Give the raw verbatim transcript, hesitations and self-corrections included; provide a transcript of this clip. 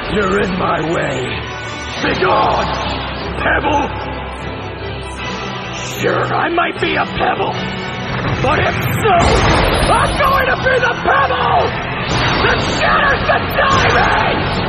You're in my way. Begone, pebble! Sure, I might be a pebble, but if so, I'm going to be the pebble that shatters the diamond!